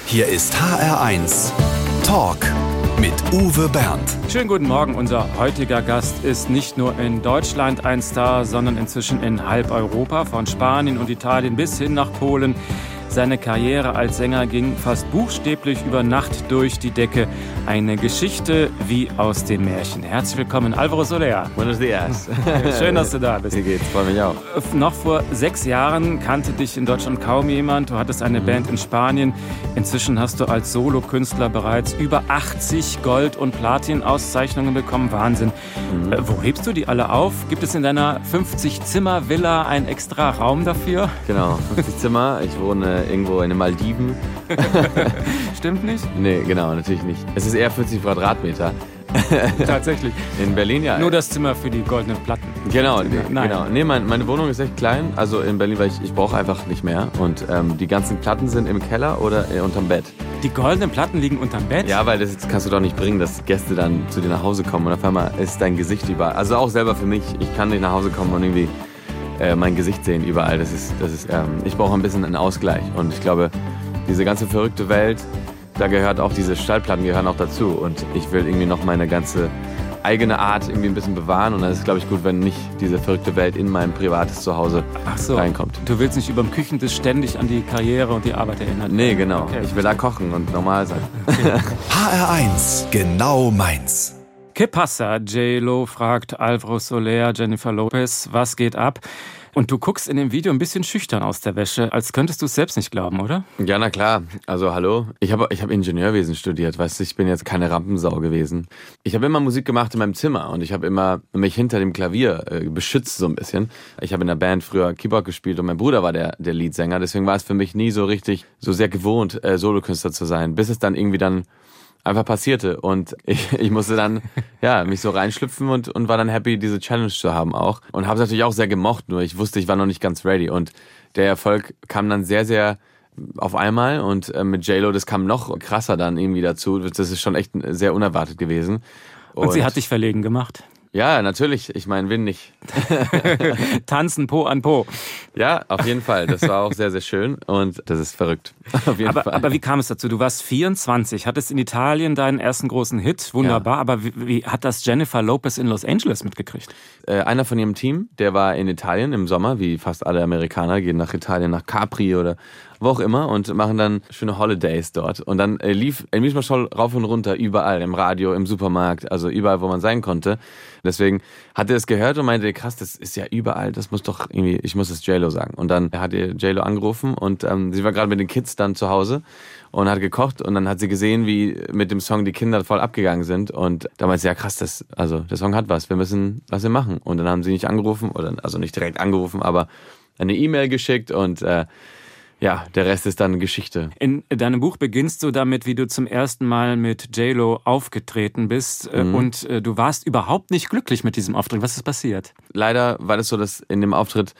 Hier ist HR1 Talk mit Uwe Bernd. Schönen guten Morgen. Unser heutiger Gast ist nicht nur in Deutschland ein Star, sondern inzwischen in halb Europa, von Spanien und Italien bis hin nach Polen. Seine Karriere als Sänger ging fast buchstäblich über Nacht durch die Decke. Eine Geschichte wie aus dem Märchen. Herzlich willkommen, Álvaro Soler. Buenos dias. Schön, dass du da bist. Wie geht's? Freue mich auch. Noch vor 6 Jahren kannte dich in Deutschland kaum jemand. Du hattest eine Band in Spanien. Inzwischen hast du als Solokünstler bereits über 80 Gold- und Platin-Auszeichnungen bekommen. Wahnsinn. Wo hebst du die alle auf? Gibt es in deiner 50-Zimmer-Villa einen extra Raum dafür? Genau, 50 Zimmer. Ich wohne irgendwo in den Maldiven. Stimmt nicht? Nee, genau, natürlich nicht. Es ist eher 40 Quadratmeter. Tatsächlich. In Berlin, ja. Nur das Zimmer für die goldenen Platten. Genau, Nein. genau. Nee, meine Wohnung ist echt klein. Also in Berlin, weil ich brauche einfach nicht mehr. Und die ganzen Platten sind im Keller oder unterm Bett. Die goldenen Platten liegen unterm Bett? Ja, weil das kannst du doch nicht bringen, dass Gäste dann zu dir nach Hause kommen und auf einmal ist dein Gesicht überall. Also auch selber für mich. Ich kann nicht nach Hause kommen und irgendwie mein Gesicht sehen überall. Ich brauche ein bisschen einen Ausgleich. Und ich glaube, diese ganze verrückte Welt, da gehört auch diese Schallplatten gehören auch dazu. Und ich will irgendwie noch meine ganze eigene Art irgendwie ein bisschen bewahren. Und dann ist es, glaube ich, gut, wenn nicht diese verrückte Welt in mein privates Zuhause reinkommt. Du willst nicht über dem Küchentisch ständig an die Karriere und die Arbeit erinnern? Nee, genau. Okay. Ich will da kochen und normal sein. Okay. HR1, genau meins. ¿Qué pasa? J-Lo fragt Álvaro Soler, Jennifer Lopez, was geht ab? Und du guckst in dem Video ein bisschen schüchtern aus der Wäsche, als könntest du es selbst nicht glauben, oder? Ja, na klar. Also hallo. Ich hab Ingenieurwesen studiert, weißt du, ich bin jetzt keine Rampensau gewesen. Ich habe immer Musik gemacht in meinem Zimmer und ich habe immer mich hinter dem Klavier beschützt so ein bisschen. Ich habe in der Band früher Keyboard gespielt und mein Bruder war der Leadsänger, deswegen war es für mich nie so richtig, so sehr gewohnt, Solokünstler zu sein, bis es dann irgendwie dann einfach passierte und ich musste dann mich so reinschlüpfen und war dann happy, diese Challenge zu haben auch und habe es natürlich auch sehr gemocht, nur ich wusste, ich war noch nicht ganz ready und der Erfolg kam dann sehr, sehr auf einmal und mit J-Lo, das kam noch krasser dann irgendwie dazu, das ist schon echt sehr unerwartet gewesen. Und sie hat dich verlegen gemacht? Ja, natürlich. Ich meine, wen nicht? Tanzen Po an Po. Ja, auf jeden Fall. Das war auch sehr, sehr schön und das ist verrückt. Auf jeden Fall. Aber wie kam es dazu? Du warst 24, hattest in Italien deinen ersten großen Hit, wunderbar. Ja. Aber wie hat das Jennifer Lopez in Los Angeles mitgekriegt? Einer von ihrem Team, der war in Italien im Sommer, wie fast alle Amerikaner, gehen nach Italien, nach Capri oder wo auch immer und machen dann schöne Holidays dort. Und dann lief El Mismo Show rauf und runter, überall, im Radio, im Supermarkt, also überall, wo man sein konnte. Deswegen hat er es gehört und meinte, krass, das ist ja überall, das muss doch irgendwie, ich muss es J-Lo sagen. Und dann hat er J-Lo angerufen und sie war gerade mit den Kids dann zu Hause und hat gekocht und dann hat sie gesehen, wie mit dem Song die Kinder voll abgegangen sind und da meinte sie, ja krass, der Song hat was, wir müssen was machen. Und dann haben sie nicht angerufen, also nicht direkt angerufen, aber eine E-Mail geschickt und ja, der Rest ist dann Geschichte. In deinem Buch beginnst du damit, wie du zum ersten Mal mit J-Lo aufgetreten bist und du warst überhaupt nicht glücklich mit diesem Auftritt. Was ist passiert? Leider war das so, dass in dem Auftritt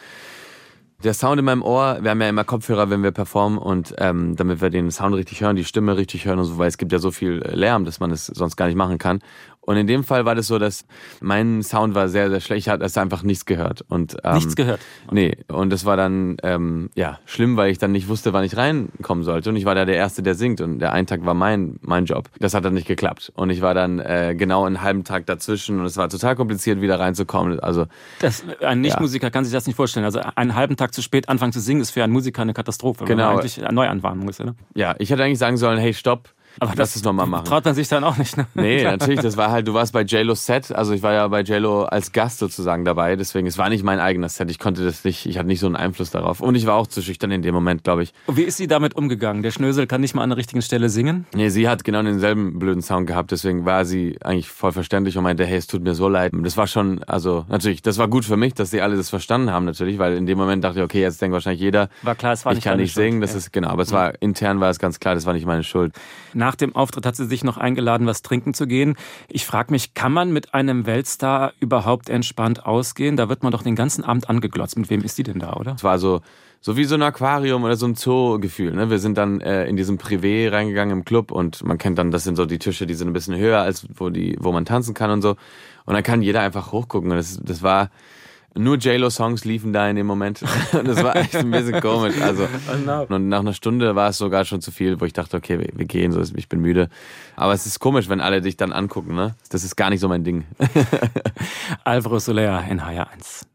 der Sound in meinem Ohr, wir haben ja immer Kopfhörer, wenn wir performen und damit wir den Sound richtig hören, die Stimme richtig hören und so, weil es gibt ja so viel Lärm, dass man es sonst gar nicht machen kann. Und in dem Fall war das so, dass mein Sound war sehr, sehr schlecht. Ich hatte einfach nichts gehört. Und, nichts gehört? Nee. Und das war dann schlimm, weil ich dann nicht wusste, wann ich reinkommen sollte. Und ich war da der Erste, der singt. Und der einen Tag war mein Job. Das hat dann nicht geklappt. Und ich war dann genau einen halben Tag dazwischen. Und es war total kompliziert, wieder reinzukommen. Also ein Nichtmusiker kann sich das nicht vorstellen. Also einen halben Tag zu spät anfangen zu singen, ist für einen Musiker eine Katastrophe. Genau. Weil man eigentlich eine Neuanwarnung ist, oder? Ja, ich hätte eigentlich sagen sollen, hey, stopp. Aber das nochmal machen. Traut man sich dann auch nicht, ne? Nee, natürlich, das war halt, du warst bei J-Lo's Set, also ich war ja bei J-Lo als Gast sozusagen dabei, deswegen, es war nicht mein eigenes Set, ich konnte das nicht, ich hatte nicht so einen Einfluss darauf und ich war auch zu schüchtern in dem Moment, glaube ich. Und wie ist sie damit umgegangen? Der Schnösel kann nicht mal an der richtigen Stelle singen? Nee, sie hat genau denselben blöden Sound gehabt, deswegen war sie eigentlich voll verständlich und meinte, hey, es tut mir so leid. Das war schon, also natürlich, das war gut für mich, dass sie alle das verstanden haben natürlich, weil in dem Moment dachte ich, okay, jetzt denkt wahrscheinlich jeder, war klar, es war ich kann nicht singen, das ist, genau, aber es war, intern war es ganz klar, das war nicht meine Schuld. Nach dem Auftritt hat sie sich noch eingeladen, was trinken zu gehen. Ich frage mich, kann man mit einem Weltstar überhaupt entspannt ausgehen? Da wird man doch den ganzen Abend angeglotzt. Mit wem ist die denn da, oder? Es war so wie so ein Aquarium oder so ein Zoo-Gefühl. Ne? Wir sind dann in diesem Privé reingegangen im Club und man kennt dann, das sind so die Tische, die sind ein bisschen höher, als wo man tanzen kann und so. Und dann kann jeder einfach hochgucken. Und das war Nur J-Lo-Songs liefen da in dem Moment. Und das war echt ein bisschen komisch. Also, und nach einer Stunde war es sogar schon zu viel, wo ich dachte, okay, wir gehen, so ich bin müde. Aber es ist komisch, wenn alle dich dann angucken, ne? Das ist gar nicht so mein Ding. Alvaro Soler in HR1.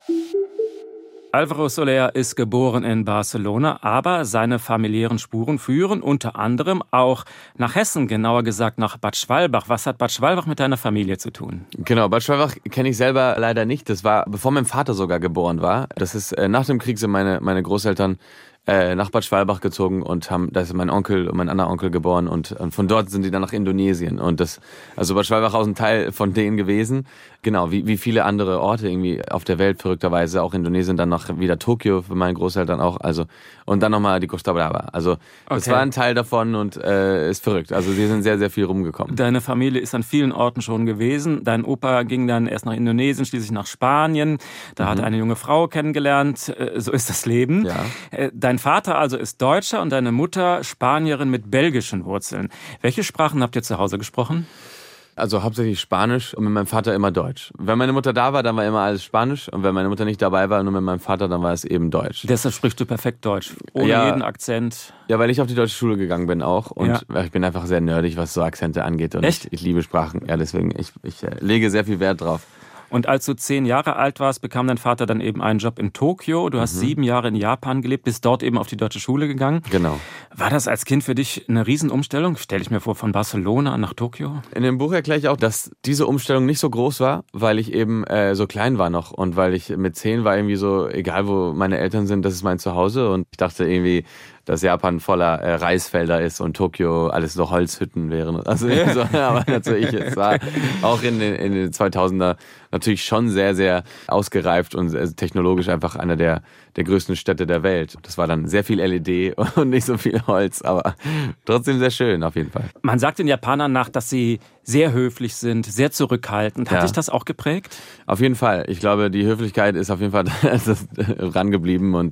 Alvaro Soler ist geboren in Barcelona, aber seine familiären Spuren führen unter anderem auch nach Hessen, genauer gesagt nach Bad Schwalbach. Was hat Bad Schwalbach mit deiner Familie zu tun? Genau, Bad Schwalbach kenne ich selber leider nicht. Das war, bevor mein Vater sogar geboren war. Das ist, nach dem Krieg sind meine Großeltern nach Bad Schwalbach gezogen und da ist mein Onkel und mein anderer Onkel geboren und von dort sind die dann nach Indonesien und also Bad Schwalbach ist ein Teil von denen gewesen. Genau, wie viele andere Orte irgendwie auf der Welt, verrückterweise, auch Indonesien, dann noch wieder Tokio für meine Großeltern auch, also und dann nochmal die Costa Brava. Also das war ein Teil davon und ist verrückt. Also sie sind sehr, sehr viel rumgekommen. Deine Familie ist an vielen Orten schon gewesen. Dein Opa ging dann erst nach Indonesien, schließlich nach Spanien. Da hat er eine junge Frau kennengelernt. So ist das Leben. Ja. Dein Vater also ist Deutscher und deine Mutter Spanierin mit belgischen Wurzeln. Welche Sprachen habt ihr zu Hause gesprochen? Also hauptsächlich Spanisch und mit meinem Vater immer Deutsch. Wenn meine Mutter da war, dann war immer alles Spanisch. Und wenn meine Mutter nicht dabei war, nur mit meinem Vater, dann war es eben Deutsch. Deshalb sprichst du perfekt Deutsch, ohne jeden Akzent. Ja, weil ich auf die deutsche Schule gegangen bin auch. Und ich bin einfach sehr nerdig, was so Akzente angeht. Und echt? Ich liebe Sprachen. Ja, deswegen, ich lege sehr viel Wert drauf. Und als du 10 Jahre alt warst, bekam dein Vater dann eben einen Job in Tokio. Du hast 7 Jahre in Japan gelebt, bist dort eben auf die deutsche Schule gegangen. Genau. War das als Kind für dich eine Riesenumstellung? Stell ich mir vor, von Barcelona nach Tokio? In dem Buch erkläre ich auch, dass diese Umstellung nicht so groß war, weil ich eben so klein war noch. Und weil ich mit 10 war irgendwie so, egal wo meine Eltern sind, das ist mein Zuhause. Und ich dachte irgendwie, dass Japan voller Reisfelder ist und Tokio alles so Holzhütten wären. Also so, aber natürlich, es war auch in den 2000er natürlich schon sehr, sehr ausgereift und technologisch einfach einer der größten Städte der Welt. Das war dann sehr viel LED und nicht so viel Holz, aber trotzdem sehr schön auf jeden Fall. Man sagt den Japanern nach, dass sie sehr höflich sind, sehr zurückhaltend. Hat dich das auch geprägt? Auf jeden Fall. Ich glaube, die Höflichkeit ist auf jeden Fall rangeblieben und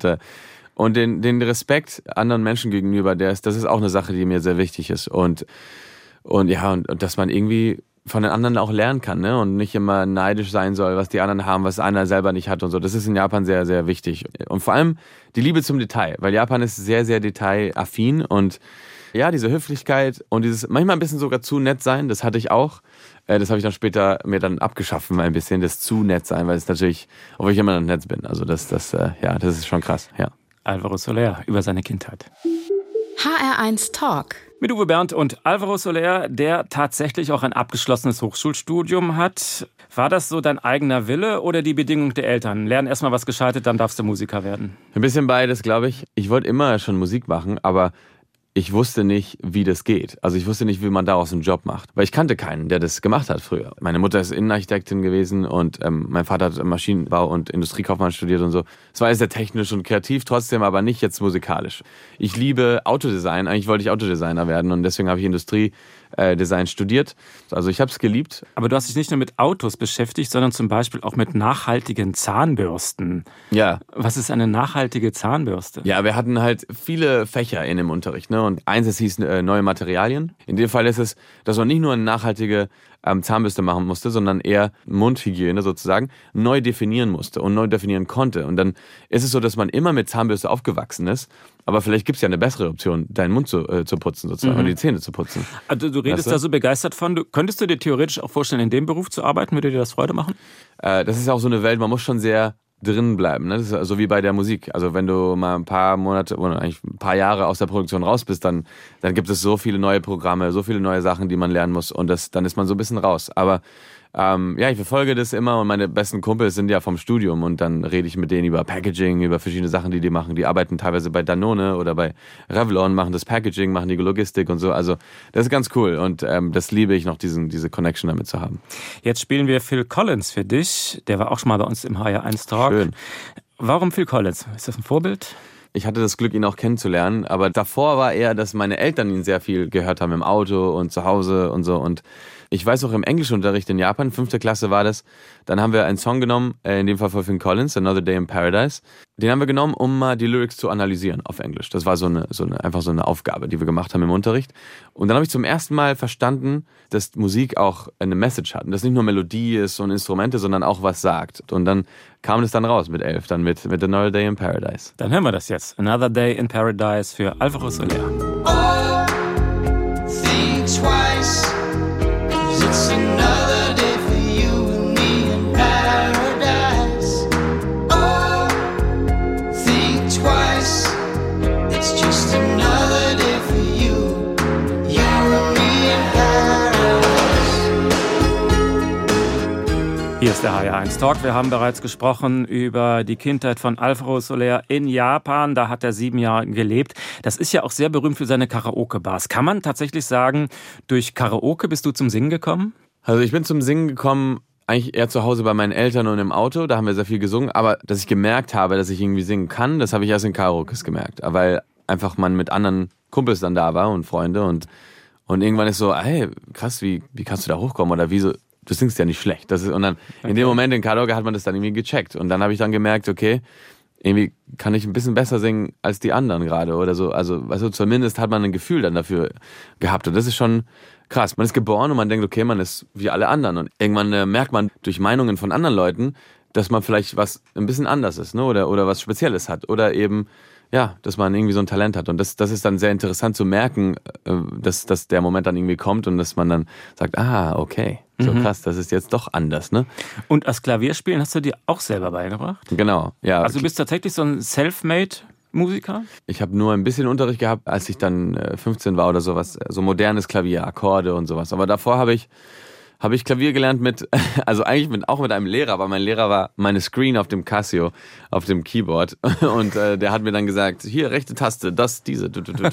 den Respekt anderen Menschen gegenüber, das ist auch eine Sache, die mir sehr wichtig ist. Und dass man irgendwie von den anderen auch lernen kann, ne? Und nicht immer neidisch sein soll, was die anderen haben, was einer selber nicht hat und so. Das ist in Japan sehr, sehr wichtig. Und vor allem die Liebe zum Detail, weil Japan ist sehr, sehr detailaffin und ja, diese Höflichkeit und dieses manchmal ein bisschen sogar zu nett sein, das hatte ich auch. Das habe ich dann später mir dann abgeschaffen, ein bisschen das zu nett sein, weil es natürlich, obwohl ich immer noch nett bin. Also das ist schon krass, ja. Alvaro Soler über seine Kindheit. HR1 Talk. Mit Uwe Bernd und Alvaro Soler, der tatsächlich auch ein abgeschlossenes Hochschulstudium hat. War das so dein eigener Wille oder die Bedingung der Eltern? Lern erstmal was Gescheites, dann darfst du Musiker werden. Ein bisschen beides, glaube ich. Ich wollte immer schon Musik machen, aber ich wusste nicht, wie das geht. Also ich wusste nicht, wie man daraus einen Job macht. Weil ich kannte keinen, der das gemacht hat früher. Meine Mutter ist Innenarchitektin gewesen und mein Vater hat Maschinenbau und Industriekaufmann studiert und so. Es war sehr technisch und kreativ, trotzdem aber nicht jetzt musikalisch. Ich liebe Autodesign. Eigentlich wollte ich Autodesigner werden und deswegen habe ich Industriedesign studiert. Also ich habe es geliebt. Aber du hast dich nicht nur mit Autos beschäftigt, sondern zum Beispiel auch mit nachhaltigen Zahnbürsten. Ja. Was ist eine nachhaltige Zahnbürste? Ja, wir hatten halt viele Fächer in dem Unterricht, ne? Und eins, es hieß neue Materialien. In dem Fall ist es, dass man nicht nur eine nachhaltige Zahnbürste machen musste, sondern eher Mundhygiene sozusagen neu definieren musste und neu definieren konnte. Und dann ist es so, dass man immer mit Zahnbürste aufgewachsen ist, aber vielleicht gibt es ja eine bessere Option, deinen Mund zu putzen sozusagen, oder die Zähne zu putzen. Also du redest da so begeistert von. Könntest du dir theoretisch auch vorstellen, in dem Beruf zu arbeiten? Würde dir das Freude machen? Das ist ja auch so eine Welt, man muss schon sehr drin bleiben, ne? Das ist so wie bei der Musik. Also wenn du mal ein paar Monate oder eigentlich ein paar Jahre aus der Produktion raus bist, dann gibt es so viele neue Programme, so viele neue Sachen, die man lernen muss und dann ist man so ein bisschen raus. Aber ich verfolge das immer und meine besten Kumpels sind ja vom Studium und dann rede ich mit denen über Packaging, über verschiedene Sachen, die machen. Die arbeiten teilweise bei Danone oder bei Revlon, machen das Packaging, machen die Logistik und so. Also das ist ganz cool und das liebe ich noch, diese Connection damit zu haben. Jetzt spielen wir Phil Collins für dich. Der war auch schon mal bei uns im HR1 Talk. Schön. Warum Phil Collins? Ist das ein Vorbild? Ich hatte das Glück, ihn auch kennenzulernen, aber davor war eher, dass meine Eltern ihn sehr viel gehört haben im Auto und zu Hause und so. Und ich weiß auch im Englischunterricht in Japan, 5. Klasse war das, dann haben wir einen Song genommen, in dem Fall von Phil Collins, Another Day in Paradise. Den haben wir genommen, um mal die Lyrics zu analysieren auf Englisch. Das war einfach so eine Aufgabe, die wir gemacht haben im Unterricht. Und dann habe ich zum ersten Mal verstanden, dass Musik auch eine Message hat. Und dass nicht nur Melodie ist und Instrumente, sondern auch was sagt. Und dann kam das dann raus mit 11, dann mit Another Day in Paradise. Dann hören wir das jetzt. Another Day in Paradise für Alvaro Soler. Oh, think twice, 'cause it's another day for you and me in paradise. Oh, think twice, it's just another day for you and me in paradise. Hier ist der HR1 Talk. Wir haben bereits gesprochen über die Kindheit von Alvaro Soler in Japan. Da hat er 7 Jahre gelebt. Das ist ja auch sehr berühmt für seine Karaoke-Bars. Kann man tatsächlich sagen, durch Karaoke bist du zum Singen gekommen? Also ich bin zum Singen gekommen, eigentlich eher zu Hause bei meinen Eltern und im Auto. Da haben wir sehr viel gesungen. Aber dass ich gemerkt habe, dass ich irgendwie singen kann, das habe ich erst in Karaokes gemerkt. Weil einfach man mit anderen Kumpels dann da war und Freunde. Und irgendwann ist so, hey, krass, wie kannst du da hochkommen? Oder wieso? Du singst ja nicht schlecht. Und dann in dem Moment in Karaoke hat man das dann irgendwie gecheckt. Und dann habe ich dann gemerkt, okay, irgendwie kann ich ein bisschen besser singen als die anderen gerade oder so. Also zumindest hat man ein Gefühl dann dafür gehabt. Und das ist schon krass. Man ist geboren und man denkt, okay, man ist wie alle anderen. Und irgendwann merkt man durch Meinungen von anderen Leuten, dass man vielleicht was ein bisschen anders ist, ne? Oder was Spezielles hat. Oder eben, ja, dass man irgendwie so ein Talent hat. Und das ist dann sehr interessant zu merken, dass der Moment dann irgendwie kommt und dass man dann sagt, okay, so krass, das ist jetzt doch anders, ne? Und das Klavierspielen hast du dir auch selber beigebracht? Genau, ja. Also du bist tatsächlich so ein Self-Made-Musiker? Ich habe nur ein bisschen Unterricht gehabt, als ich dann 15 war oder sowas. So modernes Klavier, Akkorde und sowas. Aber davor habe ich Klavier gelernt also eigentlich auch mit einem Lehrer, aber mein Lehrer war meine Screen auf dem Casio, auf dem Keyboard. Und der hat mir dann gesagt, hier, rechte Taste, diese.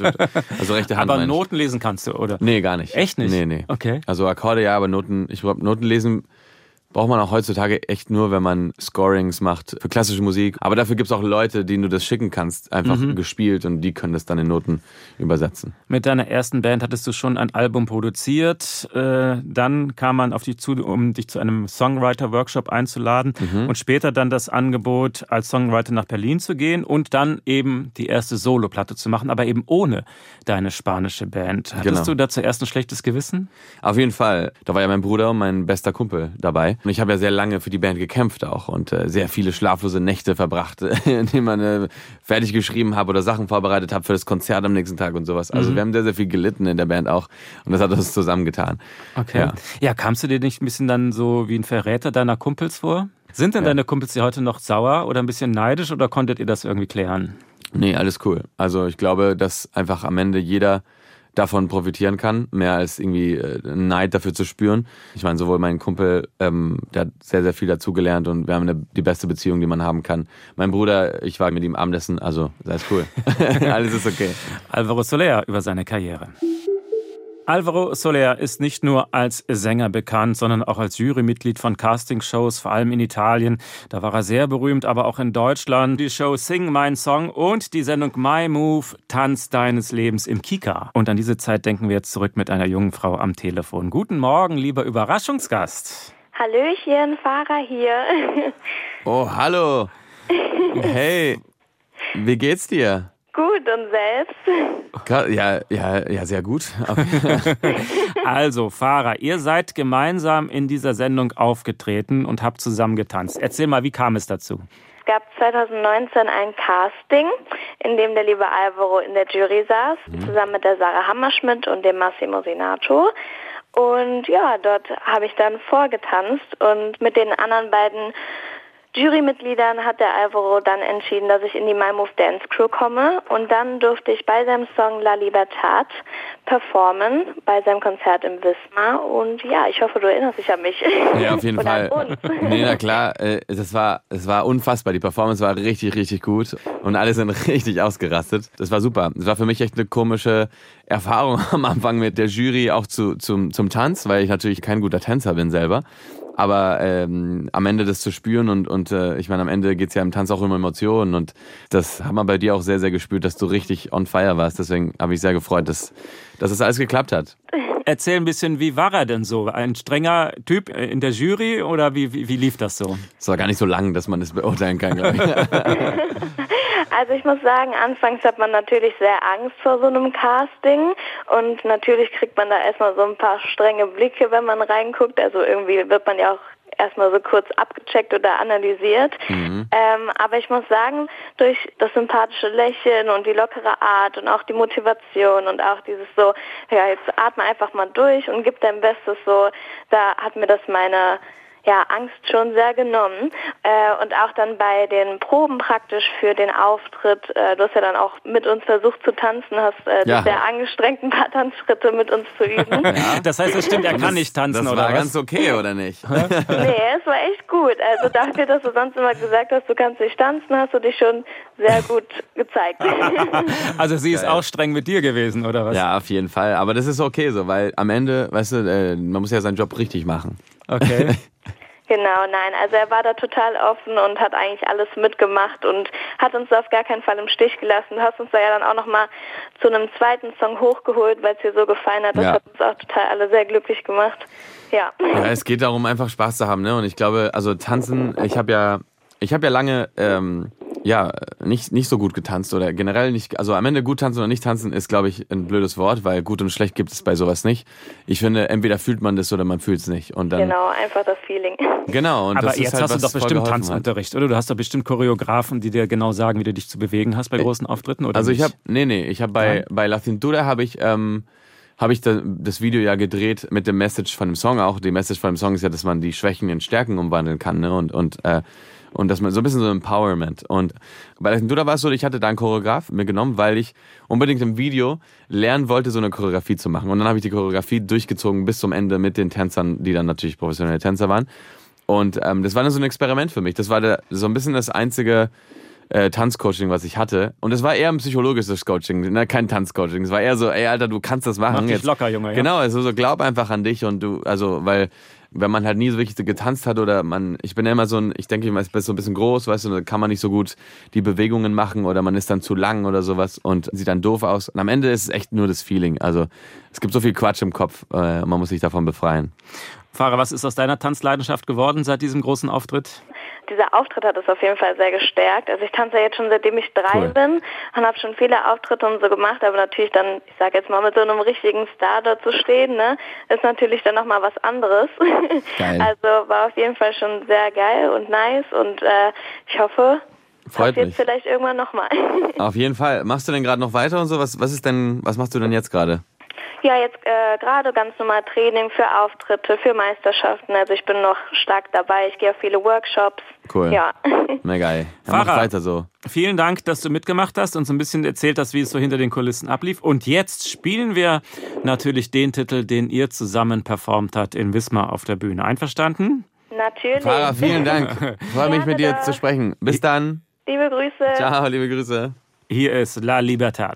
Also rechte Hand. Aber Noten lesen kannst du, oder? Nee, gar nicht. Echt nicht? Nee. Okay. Also Akkorde ja, aber Noten lesen braucht man auch heutzutage echt nur, wenn man Scorings macht für klassische Musik. Aber dafür gibt es auch Leute, denen du das schicken kannst, einfach gespielt und die können das dann in Noten übersetzen. Mit deiner ersten Band hattest du schon ein Album produziert. Dann kam man auf dich zu, um dich zu einem Songwriter-Workshop einzuladen und später dann das Angebot, als Songwriter nach Berlin zu gehen und dann eben die erste Soloplatte zu machen, aber eben ohne deine spanische Band. Hattest du da zuerst ein schlechtes Gewissen? Auf jeden Fall. Da war ja mein Bruder und mein bester Kumpel dabei. Und ich habe ja sehr lange für die Band gekämpft auch und sehr viele schlaflose Nächte verbracht, indem man fertig geschrieben habe oder Sachen vorbereitet habe für das Konzert am nächsten Tag und sowas. Also wir haben sehr, sehr viel gelitten in der Band auch und das hat uns zusammengetan. Okay. Ja, kamst du dir nicht ein bisschen dann so wie ein Verräter deiner Kumpels vor? Sind denn deine Kumpels hier heute noch sauer oder ein bisschen neidisch oder konntet ihr das irgendwie klären? Nee, alles cool. Also ich glaube, dass einfach am Ende jeder davon profitieren kann, mehr als irgendwie Neid dafür zu spüren. Ich meine, sowohl mein Kumpel, der hat sehr, sehr viel dazugelernt und wir haben die beste Beziehung, die man haben kann. Mein Bruder, ich war mit ihm Abendessen, also alles cool. Alles ist okay. Alvaro Soler über seine Karriere. Alvaro Soler ist nicht nur als Sänger bekannt, sondern auch als Jurymitglied von Castingshows, vor allem in Italien. Da war er sehr berühmt, aber auch in Deutschland. Die Show Sing Mein Song und die Sendung My Move, Tanz deines Lebens im Kika. Und an diese Zeit denken wir jetzt zurück mit einer jungen Frau am Telefon. Guten Morgen, lieber Überraschungsgast. Hallöchen, Farah hier. Oh, hallo. Hey, wie geht's dir? Gut, und selbst? Ja, sehr gut. Also, Farah, ihr seid gemeinsam in dieser Sendung aufgetreten und habt zusammen getanzt. Erzähl mal, wie kam es dazu? Es gab 2019 ein Casting, in dem der liebe Alvaro in der Jury saß, zusammen mit der Sarah Hammerschmidt und dem Massimo Sinato. Und ja, dort habe ich dann vorgetanzt und mit den anderen beiden Jurymitgliedern hat der Alvaro dann entschieden, dass ich in die My Move Dance Crew komme und dann durfte ich bei seinem Song La Libertad performen, bei seinem Konzert im Wismar und ja, ich hoffe, du erinnerst dich an mich. Ja, auf jeden Fall. Nee, na klar, es war unfassbar, die Performance war richtig, richtig gut und alle sind richtig ausgerastet. Das war super. Es war für mich echt eine komische Erfahrung am Anfang mit der Jury auch zum Tanz, weil ich natürlich kein guter Tänzer bin selber. Aber am Ende das zu spüren und ich meine, am Ende geht's ja im Tanz auch um Emotionen und das hat man bei dir auch sehr, sehr gespürt, dass du richtig on fire warst. Deswegen habe ich sehr gefreut, dass das alles geklappt hat. Erzähl ein bisschen, wie war er denn so? Ein strenger Typ in der Jury oder wie lief das so? Es war gar nicht so lang, dass man das beurteilen kann, glaube ich. Also ich muss sagen, anfangs hat man natürlich sehr Angst vor so einem Casting und natürlich kriegt man da erstmal so ein paar strenge Blicke, wenn man reinguckt. Also irgendwie wird man ja auch erstmal so kurz abgecheckt oder analysiert. Aber ich muss sagen, durch das sympathische Lächeln und die lockere Art und auch die Motivation und auch dieses so, ja, jetzt atme einfach mal durch und gib dein Bestes, so, da hat mir das meine Angst schon sehr genommen. Und auch dann bei den Proben praktisch für den Auftritt, du hast ja dann auch mit uns versucht zu tanzen, hast dich sehr angestrengt, ein paar Tanzschritte mit uns zu üben. Ja. Das heißt, es stimmt, er kann nicht tanzen, oder was? Das war ganz okay, oder nicht? Nee, es war echt gut. Also dafür, dass du sonst immer gesagt hast, du kannst nicht tanzen, hast du dich schon sehr gut gezeigt. Also sie ist auch streng mit dir gewesen, oder was? Ja, auf jeden Fall. Aber das ist okay so, weil am Ende, weißt du, man muss ja seinen Job richtig machen. Okay. Genau, nein, also er war da total offen und hat eigentlich alles mitgemacht und hat uns auf gar keinen Fall im Stich gelassen. Du hast uns da ja dann auch nochmal zu einem zweiten Song hochgeholt, weil es dir so gefallen hat. Das hat uns auch total alle sehr glücklich gemacht. Ja, es geht darum, einfach Spaß zu haben, ne? Und ich glaube, also tanzen, ich habe ja lange nicht so gut getanzt oder generell nicht, also am Ende gut tanzen oder nicht tanzen ist, glaube ich, ein blödes Wort, weil gut und schlecht gibt es bei sowas nicht. Ich finde, entweder fühlt man das oder man fühlt es nicht. Und dann, genau, einfach das Feeling. Genau. Und aber das jetzt ist halt, hast du doch bestimmt Tanzunterricht, oder? Du hast doch bestimmt Choreografen, die dir genau sagen, wie du dich zu bewegen hast bei großen Auftritten, oder? Also nicht? ich habe bei La Cintura habe ich das Video ja gedreht mit dem Message von dem Song auch. Die Message von dem Song ist ja, dass man die Schwächen in Stärken umwandeln kann, ne? Und dass man so ein bisschen so Empowerment. Und bei La Cintura war es so, ich hatte da einen Choreograf mir genommen, weil ich unbedingt im Video lernen wollte, so eine Choreografie zu machen. Und dann habe ich die Choreografie durchgezogen bis zum Ende mit den Tänzern, die dann natürlich professionelle Tänzer waren. Und das war dann so ein Experiment für mich. Das war so ein bisschen das einzige Tanzcoaching, was ich hatte. Und es war eher ein psychologisches Coaching, ne? Kein Tanzcoaching. Es war eher so, ey Alter, du kannst das machen. Mach dich locker, Junge. Ja? Genau, also so glaub einfach an dich und du, also weil wenn man halt nie so wirklich getanzt hat oder ich bin ja immer ich denke, ich bin so ein bisschen groß, weißt du, da kann man nicht so gut die Bewegungen machen oder man ist dann zu lang oder sowas und sieht dann doof aus. Und am Ende ist es echt nur das Feeling. Also es gibt so viel Quatsch im Kopf, man muss sich davon befreien. Farah, was ist aus deiner Tanzleidenschaft geworden seit diesem großen Auftritt? Dieser Auftritt hat es auf jeden Fall sehr gestärkt. Also ich tanze ja jetzt schon seitdem ich 3 bin und habe schon viele Auftritte und so gemacht, aber natürlich dann, ich sage jetzt mal, mit so einem richtigen Star da zu stehen, ne, ist natürlich dann nochmal was anderes. Geil. Also war auf jeden Fall schon sehr geil und nice und ich hoffe, freut mich. Jetzt vielleicht irgendwann nochmal. Auf jeden Fall. Machst du denn gerade noch weiter und so? Was machst du denn jetzt gerade? Ja, jetzt gerade ganz normal Training für Auftritte, für Meisterschaften. Also ich bin noch stark dabei. Ich gehe auf viele Workshops. Cool. Ja. Na geil. Farah, mach weiter so. Vielen Dank, dass du mitgemacht hast und so ein bisschen erzählt hast, wie es so hinter den Kulissen ablief. Und jetzt spielen wir natürlich den Titel, den ihr zusammen performt habt in Wismar auf der Bühne. Einverstanden? Natürlich. Farah, vielen Dank. Freue mich mit dir zu sprechen. Bis dann. Liebe Grüße. Ciao, liebe Grüße. Hier ist La Libertad.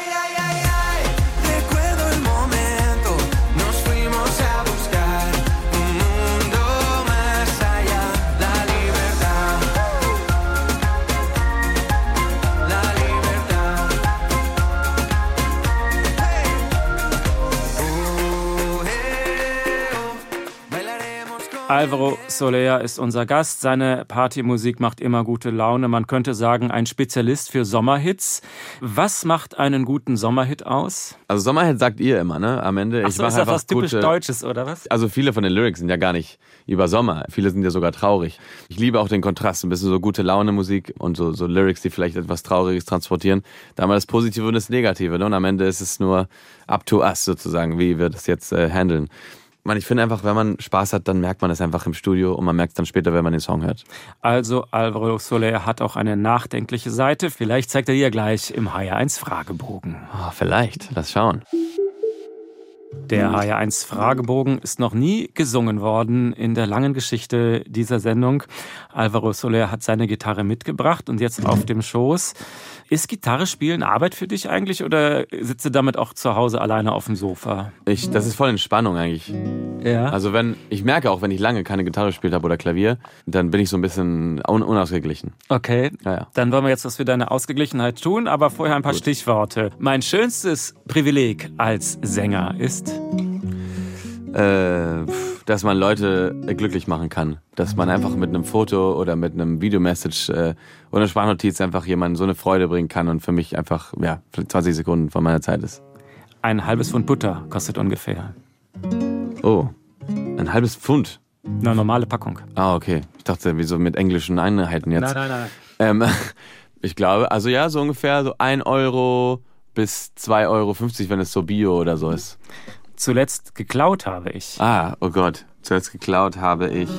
Álvaro Soler ist unser Gast. Seine Partymusik macht immer gute Laune. Man könnte sagen, ein Spezialist für Sommerhits. Was macht einen guten Sommerhit aus? Also Sommerhit sagt ihr immer, ne? Am Ende. Ach so, ist das was typisch Deutsches, oder was? Also viele von den Lyrics sind ja gar nicht über Sommer. Viele sind ja sogar traurig. Ich liebe auch den Kontrast. Ein bisschen so gute Laune-Musik und so Lyrics, die vielleicht etwas Trauriges transportieren. Da haben wir das Positive und das Negative, ne? Und am Ende ist es nur up to us sozusagen, wie wir das jetzt handeln. Ich finde einfach, wenn man Spaß hat, dann merkt man es einfach im Studio und man merkt es dann später, wenn man den Song hört. Also Álvaro Soler hat auch eine nachdenkliche Seite. Vielleicht zeigt er dir gleich im HR1 Fragebogen. Oh, vielleicht, lass schauen. Der HR1 Fragebogen ist noch nie gesungen worden in der langen Geschichte dieser Sendung. Álvaro Soler hat seine Gitarre mitgebracht und jetzt auf dem Schoß. Ist Gitarre spielen Arbeit für dich eigentlich oder sitzt du damit auch zu Hause alleine auf dem Sofa? Das ist voll Entspannung eigentlich. Ja. Also ich merke auch, wenn ich lange keine Gitarre gespielt habe oder Klavier, dann bin ich so ein bisschen unausgeglichen. Okay, ja. Dann wollen wir jetzt was für deine Ausgeglichenheit tun, aber vorher ein paar Stichworte. Mein schönstes Privileg als Sänger ist? dass man Leute glücklich machen kann. Dass man einfach mit einem Foto oder mit einem Videomessage oder einer Sprachnotiz einfach jemandem so eine Freude bringen kann und für mich einfach 20 Sekunden von meiner Zeit ist. Ein halbes Pfund Butter kostet ungefähr. Oh, ein halbes Pfund? Eine normale Packung. Ah, okay. Ich dachte, wieso mit englischen Einheiten jetzt? Nein. Ich glaube, also ja, so ungefähr so 1 Euro bis 2,50 Euro, wenn es so Bio oder so ist. Zuletzt geklaut habe ich. Ah, oh Gott. Zuletzt geklaut habe ich...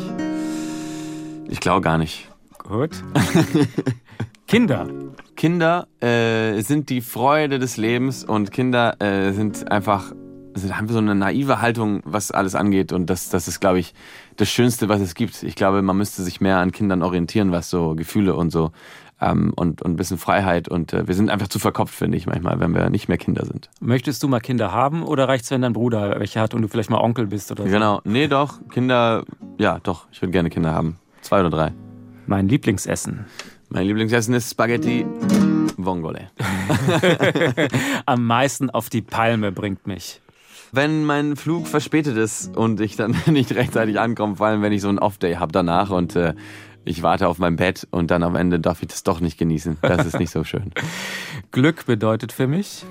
Ich glaube gar nicht. Gut. Kinder. Kinder sind die Freude des Lebens und Kinder haben so eine naive Haltung, was alles angeht. Und das ist, glaube ich, das Schönste, was es gibt. Ich glaube, man müsste sich mehr an Kindern orientieren, was so Gefühle und so und ein bisschen Freiheit. Und wir sind einfach zu verkopft, finde ich manchmal, wenn wir nicht mehr Kinder sind. Möchtest du mal Kinder haben oder reicht es, wenn dein Bruder welche hat und du vielleicht mal Onkel bist oder so? Genau. Nee, doch. Kinder, ja, doch. Ich würde gerne Kinder haben. 2 oder 3. Mein Lieblingsessen. Mein Lieblingsessen ist Spaghetti Vongole. Am meisten auf die Palme bringt mich. Wenn mein Flug verspätet ist und ich dann nicht rechtzeitig ankomme, vor allem wenn ich so einen Off-Day habe danach und ich warte auf mein Bett und dann am Ende darf ich das doch nicht genießen. Das ist nicht so schön. Glück bedeutet für mich?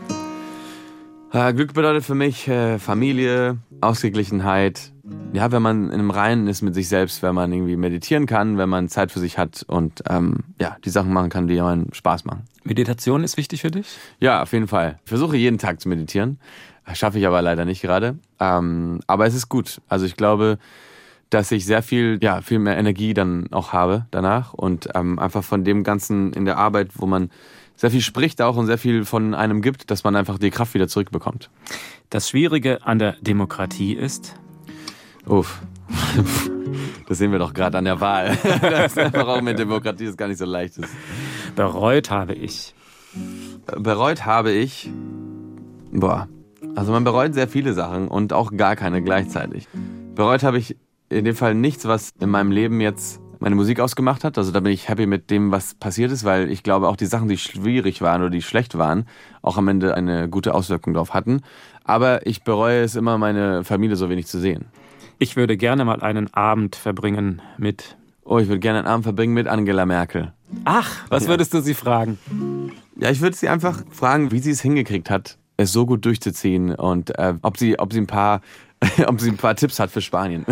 Glück bedeutet für mich Familie, Ausgeglichenheit. Ja, wenn man in einem Reinen ist mit sich selbst, wenn man irgendwie meditieren kann, wenn man Zeit für sich hat und die Sachen machen kann, die einem Spaß machen. Meditation ist wichtig für dich? Ja, auf jeden Fall. Ich versuche jeden Tag zu meditieren. Schaffe ich aber leider nicht gerade. Aber es ist gut. Also ich glaube, dass ich sehr viel mehr Energie dann auch habe danach und einfach von dem Ganzen in der Arbeit, wo man sehr viel spricht auch und sehr viel von einem gibt, dass man einfach die Kraft wieder zurückbekommt. Das Schwierige an der Demokratie ist? Uff. Das sehen wir doch gerade an der Wahl. Das ist einfach auch mit Demokratie, das gar nicht so leicht ist. Bereut habe ich. Also man bereut sehr viele Sachen und auch gar keine gleichzeitig. Bereut habe ich in dem Fall nichts, was in meinem Leben jetzt meine Musik ausgemacht hat. Also da bin ich happy mit dem, was passiert ist, weil ich glaube auch die Sachen, die schwierig waren oder die schlecht waren, auch am Ende eine gute Auswirkung darauf hatten. Aber ich bereue es immer, meine Familie so wenig zu sehen. Ich würde gerne mal einen Abend verbringen mit... Oh, ich würde gerne einen Abend verbringen mit Angela Merkel. Ach, was würdest du sie fragen? Ja, ich würde sie einfach fragen, wie sie es hingekriegt hat, es so gut durchzuziehen und ob sie ein paar Tipps hat für Spanien.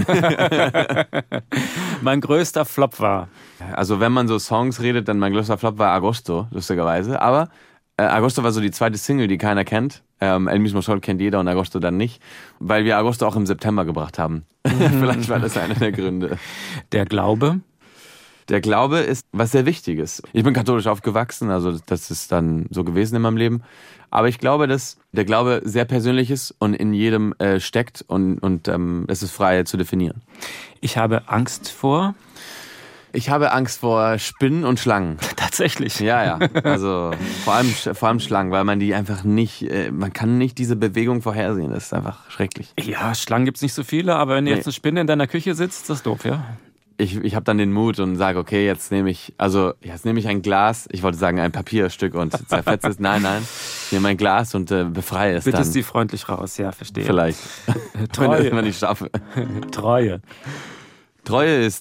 Mein größter Flop war... Also wenn man so Songs redet, dann mein größter Flop war Agosto, lustigerweise. Aber Agosto war so die zweite Single, die keiner kennt. El mismo sol kennt jeder und Agosto dann nicht, weil wir Agosto auch im September gebracht haben. Vielleicht war das einer der Gründe. Der Glaube? Der Glaube ist was sehr Wichtiges. Ich bin katholisch aufgewachsen, also das ist dann so gewesen in meinem Leben. Aber ich glaube, dass der Glaube sehr persönlich ist und in jedem steckt und es ist frei zu definieren. Ich habe Angst vor... Ich habe Angst vor Spinnen und Schlangen. Tatsächlich? Ja. Also vor allem Schlangen, weil man die einfach nicht, man kann nicht diese Bewegung vorhersehen. Das ist einfach schrecklich. Ja, Schlangen gibt's nicht so viele, aber wenn jetzt eine Spinne in deiner Küche sitzt, ist das doof, ja? Ich habe dann den Mut und sage, okay, jetzt nehme ich ein Glas, ich wollte sagen ein Papierstück und zerfetze es. Nein, ich nehme ein Glas und befreie es dann. Bittest sie freundlich raus, ja, verstehe. Vielleicht. Treue. Wenn ich es nicht schaffe. Treue. Treue ist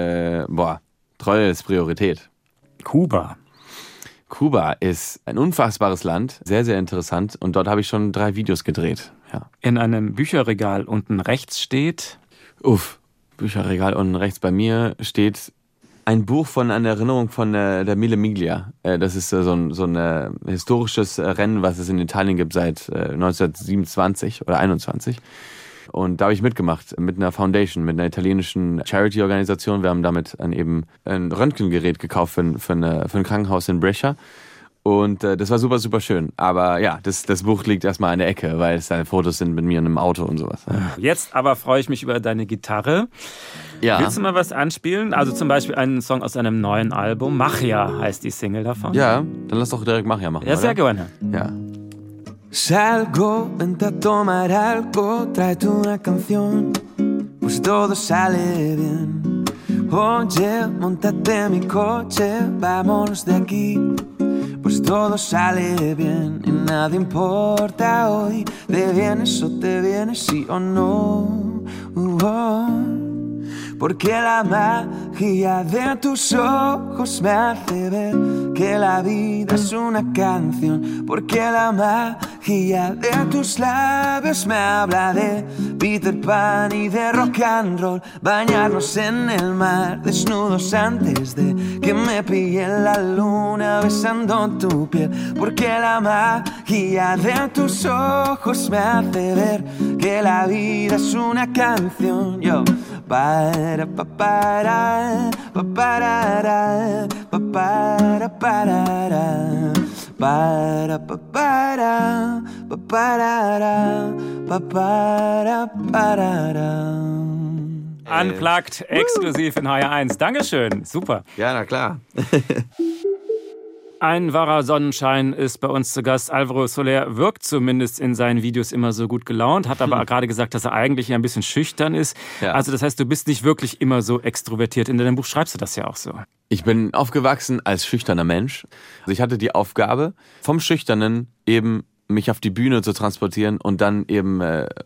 Priorität. Kuba ist ein unfassbares Land, sehr, sehr interessant. Und dort habe ich schon 3 Videos gedreht. Ja. In einem Bücherregal unten rechts steht... Bücherregal unten rechts bei mir steht ein Buch von einer Erinnerung von der Mille Miglia. Das ist so ein historisches Rennen, was es in Italien gibt seit 1927 oder 21. Und da habe ich mitgemacht mit einer Foundation, mit einer italienischen Charity-Organisation. Wir haben damit eben ein Röntgengerät gekauft für ein Krankenhaus in Brescia. Und das war super, super schön. Aber ja, das Buch liegt erstmal in der Ecke, weil es Fotos sind mit mir in einem Auto und sowas. Jetzt aber freue ich mich über deine Gitarre. Ja. Willst du mal was anspielen? Also zum Beispiel einen Song aus einem neuen Album. Magia heißt die Single davon. Ja, dann lass doch direkt Magia machen. Ja, sehr oder? gerne. Ja. Salgo, vente a tomar algo, tráete una canción, pues todo sale bien. Oye, montate en mi coche, vámonos de aquí, pues todo sale bien y nada importa hoy. ¿Te vienes o te vienes, sí o no? Porque la magia de tus ojos me hace ver que la vida es una canción. Porque la magia de tus labios me habla de Peter Pan y de rock and roll. Bañarnos en el mar desnudos antes de que me pille la luna besando tu piel. Porque la magia de tus ojos me hace ver que la vida es una canción. Yo para pa para pa para pa para para pa para pa para para. Unplugged, exklusiv in HR1. Dankeschön, super. Ja, na klar. Ein wahrer Sonnenschein ist bei uns zu Gast. Alvaro Soler wirkt zumindest in seinen Videos immer so gut gelaunt, hat aber gerade gesagt, dass er eigentlich ein bisschen schüchtern ist. Ja. Also das heißt, du bist nicht wirklich immer so extrovertiert. In deinem Buch schreibst du das ja auch so. Ich bin aufgewachsen als schüchterner Mensch. Also ich hatte die Aufgabe, vom Schüchternen eben mich auf die Bühne zu transportieren und dann eben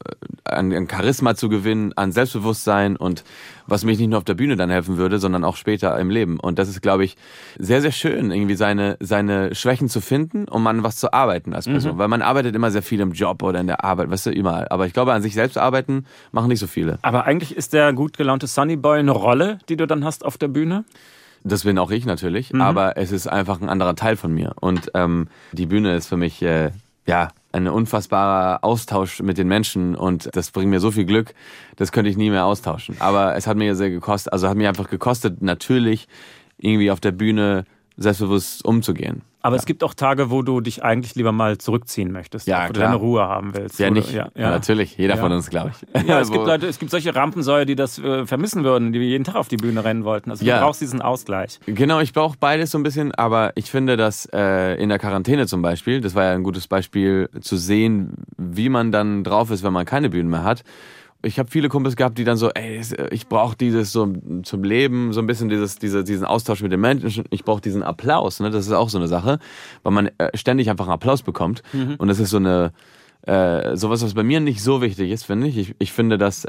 an Charisma zu gewinnen, an Selbstbewusstsein und was mich nicht nur auf der Bühne dann helfen würde, sondern auch später im Leben. Und das ist, glaube ich, sehr, sehr schön, irgendwie seine Schwächen zu finden, um an was zu arbeiten als Person. Weil man arbeitet immer sehr viel im Job oder in der Arbeit, weißt du, überall. Aber ich glaube, an sich selbst arbeiten machen nicht so viele. Aber eigentlich ist der gut gelaunte Sunny Boy eine Rolle, die du dann hast auf der Bühne? Das bin auch ich natürlich, aber es ist einfach ein anderer Teil von mir. Und die Bühne ist für mich ein unfassbarer Austausch mit den Menschen und das bringt mir so viel Glück, das könnte ich nie mehr austauschen. Aber es hat mir sehr gekostet, hat mir einfach gekostet, natürlich irgendwie auf der Bühne selbstbewusst umzugehen. Aber es gibt auch Tage, wo du dich eigentlich lieber mal zurückziehen möchtest, ja, wo du deine Ruhe haben willst. Ja, oder, nicht. Ja, natürlich. Jeder von uns, glaube ich. Ja, es gibt Leute, es gibt solche Rampensäue, die das vermissen würden, die jeden Tag auf die Bühne rennen wollten. Also du brauchst diesen Ausgleich. Genau, ich brauche beides so ein bisschen, aber ich finde, dass in der Quarantäne zum Beispiel, das war ja ein gutes Beispiel, zu sehen, wie man dann drauf ist, wenn man keine Bühnen mehr hat. Ich habe viele Kumpels gehabt, die dann so, ich brauche dieses so zum Leben, so ein bisschen diesen Austausch mit den Menschen. Ich brauche diesen Applaus, ne? Das ist auch so eine Sache, weil man ständig einfach einen Applaus bekommt. Und das ist so eine sowas, was bei mir nicht so wichtig ist, finde ich. Ich finde, dass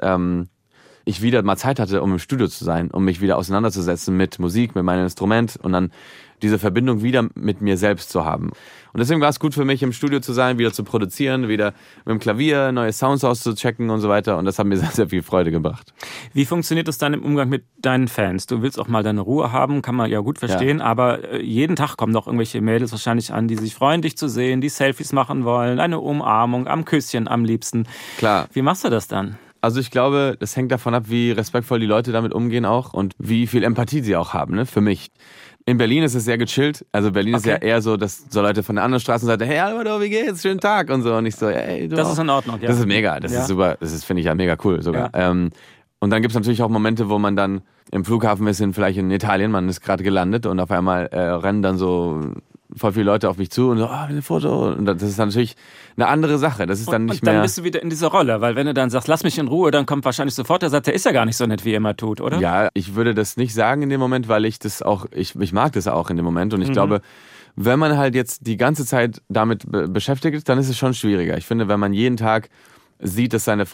ich wieder mal Zeit hatte, um im Studio zu sein, um mich wieder auseinanderzusetzen mit Musik, mit meinem Instrument und dann diese Verbindung wieder mit mir selbst zu haben. Und deswegen war es gut für mich, im Studio zu sein, wieder zu produzieren, wieder mit dem Klavier neue Sounds auszuchecken und so weiter. Und das hat mir sehr, sehr viel Freude gebracht. Wie funktioniert das dann im Umgang mit deinen Fans? Du willst auch mal deine Ruhe haben, kann man ja gut verstehen, aber jeden Tag kommen doch irgendwelche Mädels wahrscheinlich an, die sich freuen, dich zu sehen, die Selfies machen wollen, eine Umarmung, am Küsschen am liebsten. Klar. Wie machst du das dann? Also ich glaube, das hängt davon ab, wie respektvoll die Leute damit umgehen auch und wie viel Empathie sie auch haben, ne? Für mich. In Berlin ist es sehr gechillt. Also Berlin ist ja eher so, dass so Leute von der anderen Straßenseite, hey Alvaro, wie geht's? Schönen Tag und so. Und ich so, hey, du Das auch. ist in Ordnung, ja. Das ist mega, das ist super, das ist, finde ich ja mega cool sogar. Ja. Und dann gibt's natürlich auch Momente, wo man dann im Flughafen ist, vielleicht in Italien, man ist gerade gelandet und auf einmal rennen dann so voll viele Leute auf mich zu und so, ein Foto. Und das ist natürlich eine andere Sache. Das ist dann nicht mehr. Und dann bist du wieder in dieser Rolle, weil wenn du dann sagst, lass mich in Ruhe, dann kommt wahrscheinlich sofort der Satz, der ist ja gar nicht so nett, wie er immer tut, oder? Ja, ich würde das nicht sagen in dem Moment, weil ich das auch, ich mag das auch in dem Moment und ich glaube, wenn man halt jetzt die ganze Zeit damit beschäftigt ist, dann ist es schon schwieriger. Ich finde, wenn man jeden Tag sieht, dass seine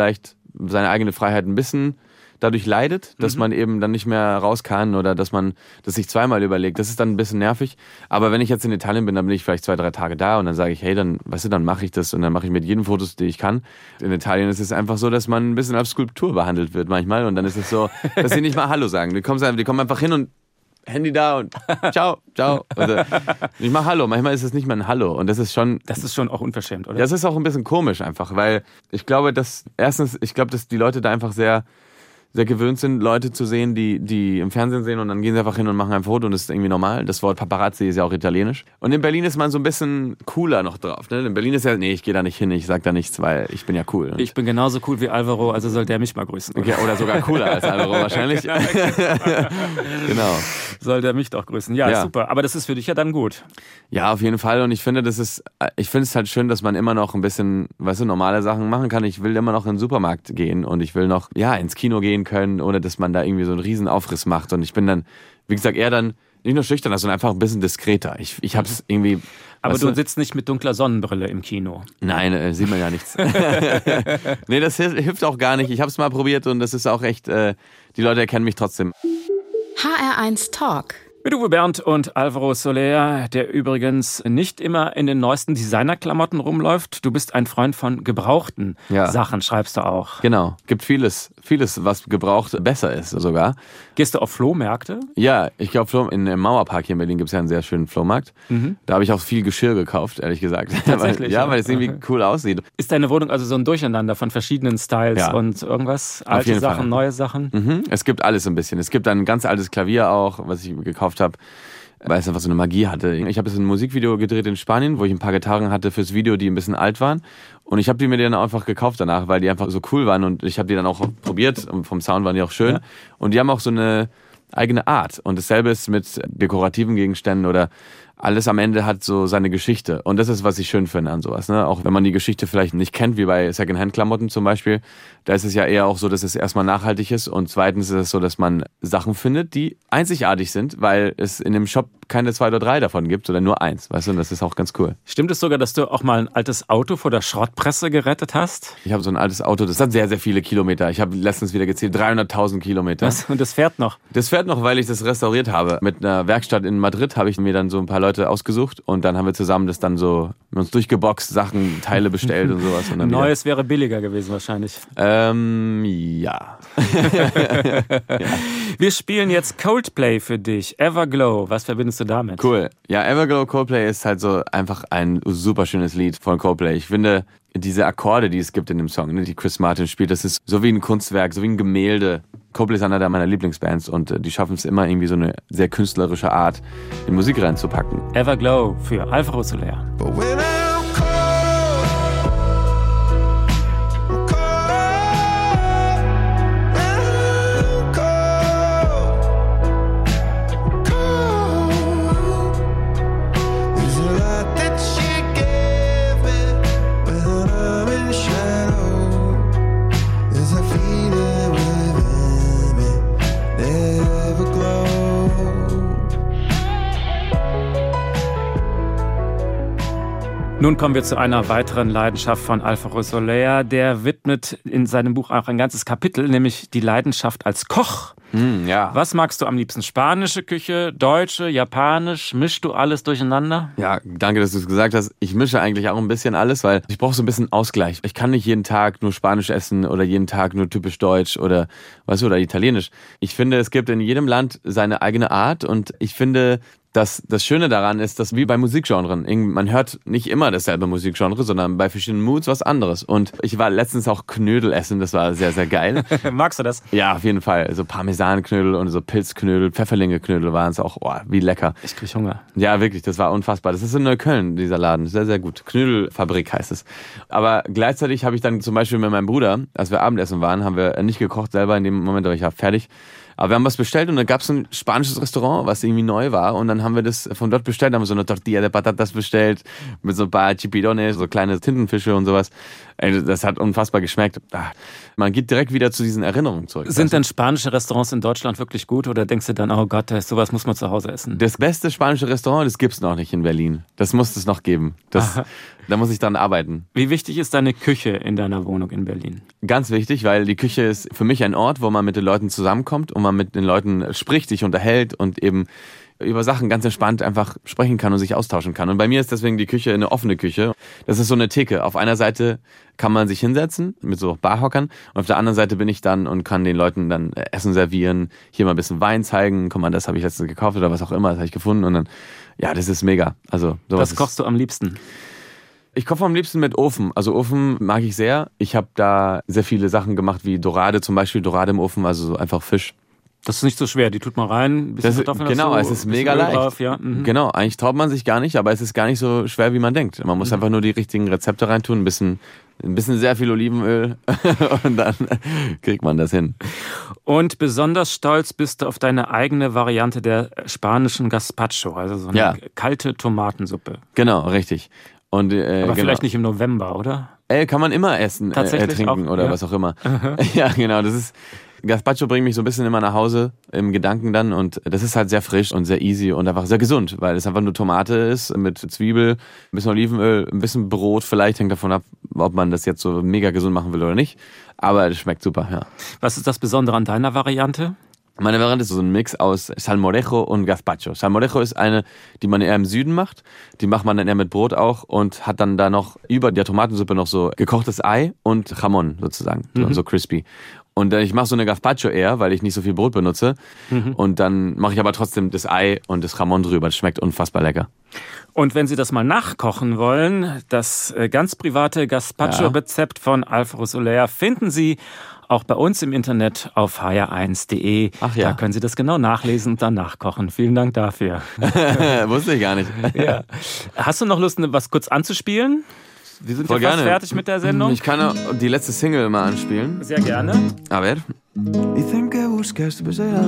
eigene Freiheit ein bisschen dadurch leidet, dass man eben dann nicht mehr raus kann oder dass man das sich zweimal überlegt. Das ist dann ein bisschen nervig. Aber wenn ich jetzt in Italien bin, dann bin ich vielleicht 2-3 Tage da und dann sage ich, hey, dann, weißt du, dann mache ich das und dann mache ich mit jedem Fotos, die ich kann. In Italien ist es einfach so, dass man ein bisschen als Skulptur behandelt wird manchmal und dann ist es so, dass sie nicht mal Hallo sagen. Die kommen einfach hin und Handy da und ciao. Also, ich mache Hallo. Manchmal ist es nicht mal ein Hallo und das ist schon auch unverschämt, oder? Das ist auch ein bisschen komisch einfach, weil ich glaube, dass die Leute da einfach sehr gewöhnt sind, Leute zu sehen, die im Fernsehen sehen und dann gehen sie einfach hin und machen ein Foto und das ist irgendwie normal. Das Wort Paparazzi ist ja auch italienisch. Und in Berlin ist man so ein bisschen cooler noch drauf. Ne? In Berlin ist ja, nee, ich gehe da nicht hin, ich sag da nichts, weil ich bin ja cool. Ich bin genauso cool wie Alvaro, also soll der mich mal grüßen. Okay, oder sogar cooler als Alvaro wahrscheinlich. Ja, genau. Soll der mich doch grüßen. Ja, super. Aber das ist für dich ja dann gut. Ja, auf jeden Fall. Und ich finde es halt schön, dass man immer noch ein bisschen, weißt du, normale Sachen machen kann. Ich will immer noch in den Supermarkt gehen und ich will noch, ins Kino gehen können, ohne dass man da irgendwie so einen riesen Aufriss macht. Und ich bin dann, wie gesagt, eher dann nicht nur schüchterner, sondern einfach ein bisschen diskreter. Ich hab's irgendwie... Aber du sitzt nicht mit dunkler Sonnenbrille im Kino. Nein, sieht man ja nichts. Nee, das hilft auch gar nicht. Ich habe es mal probiert und das ist auch echt, die Leute erkennen mich trotzdem. HR1 Talk. Mit Uwe Bernd und Alvaro Soler, der übrigens nicht immer in den neuesten Designerklamotten rumläuft. Du bist ein Freund von gebrauchten Sachen, schreibst du auch. Genau, gibt vieles, was gebraucht besser ist sogar. Gehst du auf Flohmärkte? Ja, ich glaube, im Mauerpark hier in Berlin gibt es ja einen sehr schönen Flohmarkt. Da habe ich auch viel Geschirr gekauft, ehrlich gesagt. Tatsächlich? weil es irgendwie cool aussieht. Ist deine Wohnung also so ein Durcheinander von verschiedenen Styles und irgendwas? Alte Sachen, Fall. Neue Sachen? Es gibt alles ein bisschen. Es gibt ein ganz altes Klavier auch, was ich gekauft habe, weil es einfach so eine Magie hatte. Ich habe jetzt ein Musikvideo gedreht in Spanien, wo ich ein paar Gitarren hatte fürs Video, die ein bisschen alt waren. Und ich habe die mir dann einfach gekauft danach, weil die einfach so cool waren. Und ich habe die dann auch probiert. Und vom Sound waren die auch schön. Ja. Und die haben auch so eine eigene Art. Und dasselbe ist mit dekorativen Gegenständen oder alles am Ende hat so seine Geschichte. Und das ist, was ich schön finde an sowas. Ne? Auch wenn man die Geschichte vielleicht nicht kennt, wie bei Secondhand-Klamotten zum Beispiel, da ist es ja eher auch so, dass es erstmal nachhaltig ist und zweitens ist es so, dass man Sachen findet, die einzigartig sind, weil es in dem Shop keine 2 oder 3 davon gibt, sondern nur 1. Weißt du, und das ist auch ganz cool. Stimmt es sogar, dass du auch mal ein altes Auto vor der Schrottpresse gerettet hast? Ich habe so ein altes Auto, das hat sehr, sehr viele Kilometer. Ich habe letztens wieder gezählt, 300.000 Kilometer. Was? Und das fährt noch? Das fährt noch, weil ich das restauriert habe. Mit einer Werkstatt in Madrid habe ich mir dann so ein paar Leute ausgesucht und dann haben wir zusammen das dann so mit uns durchgeboxt, Sachen, Teile bestellt und sowas. Und dann Neues wäre billiger gewesen wahrscheinlich. Ja. Wir spielen jetzt Coldplay für dich. Everglow. Was verbindest du damit? Cool. Ja, Everglow Coldplay ist halt so einfach ein super schönes Lied von Coldplay. Ich finde, diese Akkorde, die es gibt in dem Song, die Chris Martin spielt, das ist so wie ein Kunstwerk, so wie ein Gemälde. Coldplay ist einer meiner Lieblingsbands und die schaffen es immer irgendwie so eine sehr künstlerische Art, in Musik reinzupacken. Everglow für Alvaro Soler. Nun kommen wir zu einer weiteren Leidenschaft von Alvaro Soler. Der widmet in seinem Buch auch ein ganzes Kapitel, nämlich die Leidenschaft als Koch. Ja. Was magst du am liebsten? Spanische Küche, deutsche, japanisch? Mischst du alles durcheinander? Ja, danke, dass du es gesagt hast. Ich mische eigentlich auch ein bisschen alles, weil ich brauche so ein bisschen Ausgleich. Ich kann nicht jeden Tag nur Spanisch essen oder jeden Tag nur typisch Deutsch oder oder Italienisch. Ich finde, es gibt in jedem Land seine eigene Art und ich finde, das Schöne daran ist, dass wie bei Musikgenren, man hört nicht immer dasselbe Musikgenre, sondern bei verschiedenen Moods was anderes. Und ich war letztens auch Knödel essen, das war sehr, sehr geil. Magst du das? Ja, auf jeden Fall. So Parmesanknödel und so Pilzknödel, Pfefferlinge-Knödel waren es auch. Oh, wie lecker. Ich krieg Hunger. Ja, wirklich, das war unfassbar. Das ist in Neukölln, dieser Laden. Sehr, sehr gut. Knödelfabrik heißt es. Aber gleichzeitig habe ich dann zum Beispiel mit meinem Bruder, als wir Abendessen waren, haben wir nicht gekocht selber in dem Moment, aber ich war fertig. Aber wir haben was bestellt und da gab es ein spanisches Restaurant, was irgendwie neu war. Und dann haben wir das von dort bestellt, haben wir so eine Tortilla de Patatas bestellt, mit so ein paar Chipirones, so kleine Tintenfische und sowas. Das hat unfassbar geschmeckt. Man geht direkt wieder zu diesen Erinnerungen zurück. Sind denn spanische Restaurants in Deutschland wirklich gut oder denkst du dann, oh Gott, sowas muss man zu Hause essen? Das beste spanische Restaurant, das gibt's noch nicht in Berlin. Das muss es noch geben. Da muss ich dran arbeiten. Wie wichtig ist deine Küche in deiner Wohnung in Berlin? Ganz wichtig, weil die Küche ist für mich ein Ort, wo man mit den Leuten zusammenkommt und man mit den Leuten spricht, sich unterhält und eben über Sachen ganz entspannt einfach sprechen kann und sich austauschen kann. Und bei mir ist deswegen die Küche eine offene Küche. Das ist so eine Theke. Auf einer Seite kann man sich hinsetzen mit so Barhockern und auf der anderen Seite bin ich dann und kann den Leuten dann Essen servieren, hier mal ein bisschen Wein zeigen. Guck mal, das habe ich letztens gekauft oder was auch immer, das habe ich gefunden und dann, ja, das ist mega. Also sowas. Was kochst du am liebsten? Ich koche am liebsten mit Ofen. Also Ofen mag ich sehr. Ich habe da sehr viele Sachen gemacht, wie Dorade zum Beispiel, Dorade im Ofen, also so einfach Fisch. Das ist nicht so schwer, die tut man rein, ein bisschen Kartoffeln genau, dazu, es ist mega leicht. Drauf, ja. Genau, eigentlich traut man sich gar nicht, aber es ist gar nicht so schwer, wie man denkt. Man muss einfach nur die richtigen Rezepte reintun, ein bisschen sehr viel Olivenöl und dann kriegt man das hin. Und besonders stolz bist du auf deine eigene Variante der spanischen Gazpacho, also so eine kalte Tomatensuppe. Genau, richtig. Und, aber vielleicht nicht im November, oder? Kann man immer essen, trinken oder was auch immer. Ja, genau. Das ist Gazpacho bringt mich so ein bisschen immer nach Hause im Gedanken dann und das ist halt sehr frisch und sehr easy und einfach sehr gesund, weil es einfach nur Tomate ist mit Zwiebel, ein bisschen Olivenöl, ein bisschen Brot, vielleicht hängt davon ab, ob man das jetzt so mega gesund machen will oder nicht, aber es schmeckt super, ja. Was ist das Besondere an deiner Variante? Meine Variante ist so ein Mix aus Salmorejo und Gazpacho. Salmorejo ist eine, die man eher im Süden macht. Die macht man dann eher mit Brot auch und hat dann da noch über der Tomatensuppe noch so gekochtes Ei und Jamon sozusagen, so crispy. Und ich mache so eine Gazpacho eher, weil ich nicht so viel Brot benutze. Und dann mache ich aber trotzdem das Ei und das Jamon drüber. Das schmeckt unfassbar lecker. Und wenn Sie das mal nachkochen wollen, das ganz private Gazpacho-Rezept von Alvaro Soler finden Sie auch bei uns im Internet auf hr1.de. Ach ja. Da können Sie das genau nachlesen und dann nachkochen. Vielen Dank dafür. Wusste ich gar nicht. Ja. Hast du noch Lust, was kurz anzuspielen? Wir sind Voll ja fast gerne. fertig mit der Sendung. Ich kann auch die letzte Single mal anspielen. Sehr gerne. A ver. Dicen que buscas tu pesar,